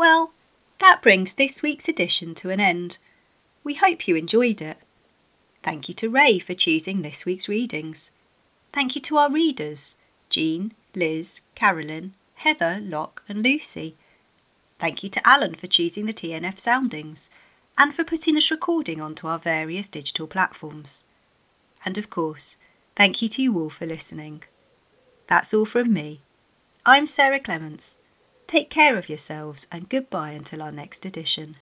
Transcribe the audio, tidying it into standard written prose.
Well, that brings this week's edition to an end. We hope you enjoyed it. Thank you to Ray for choosing this week's readings. Thank you to our readers, Jean, Liz, Carolyn, Heather, Locke and Lucy. Thank you to Alan for choosing the TNF soundings and for putting this recording onto our various digital platforms. And of course, thank you to you all for listening. That's all from me. I'm Sarah Clements. Take care of yourselves and goodbye until our next edition.